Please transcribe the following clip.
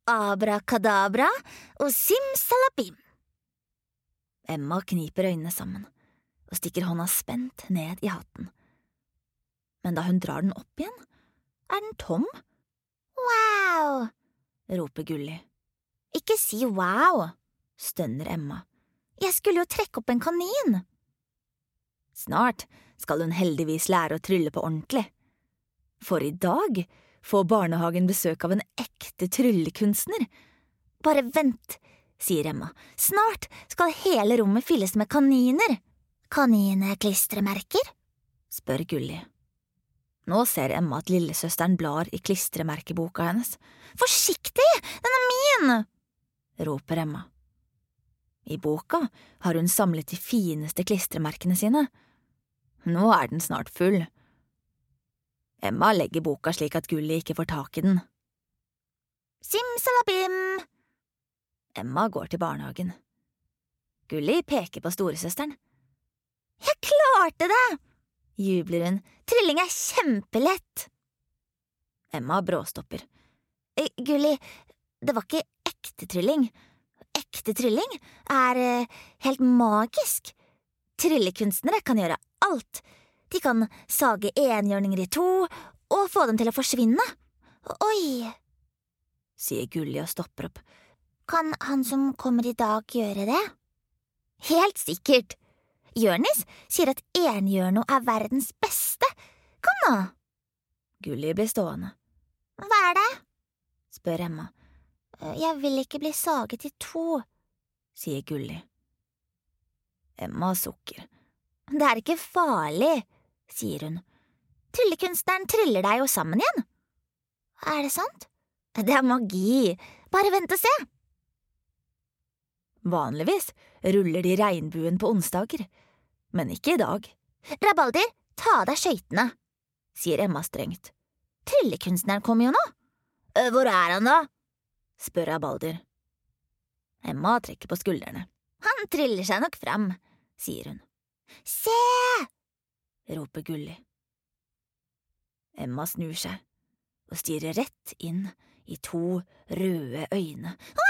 abrakadabra og simsalabim. Emma kniper øynene sammen og stikker hånda spent ned i hatten. Men da hun drar den opp igjen, den tom. Wow, roper Gulli. Ikke si wow, stønner Emma. Jeg skulle jo trekke opp en kanin. Snart skal hun heldigvis lære å trylle på ordentlig. For i dag får barnehagen besøk av en ekte tryllekunstner. Bare vent, sier Emma. Snart skal hele rommet fylles med kaniner. Kanineklistremerker? Spør Gulli. Nå ser Emma at lillesøsteren blar i klistremerkeboka hennes. Forsiktig, den er min! Roper Emma. I boka har hun samlet de fineste klistremerkene sine. Nå er den snart full. Emma legger boka slik at Gulli ikke får tak i den. Simsalabim! Emma går til barnehagen. Gulli peker på storesøsteren. Jeg klarte det! Jubler hun. Trilling er kjempelett! Emma bråstopper. Gulli, det var ikke ekte trilling. Ekte trilling er helt magisk. Tryllekunstnere kan gjøre alt. De kan sage enhjørninger i to og få dem til å forsvinne. Oi, sier Gulli og stopper opp. Kan han som kommer i dag gjøre det? Helt sikkert. Jørnis sier at enhjørno er verdens beste. Kom nå. Gulli blir stående. Hva er det? Spør Emma. Jeg vil ikke bli saget i to, sier Gulli. Emma sukker. Det er ikke farlig, sier hun. Tryllekunstneren tryller deg jo sammen igjen. Er det sant? Det er magi. Bare vent og se. Vanligvis ruller de regnbuen på onsdager, men ikke i dag. Rabalder, ta av deg skøytene, sier Emma strengt. Tryllekunstneren kommer jo nå. Hvor er han da? Spør Rabalder. Emma trekker på skuldrene. Han tryller seg nok fram, sier hun. Se! Roper Gulli. Emma snur seg og stirrer rett inn i to røde øyne. Å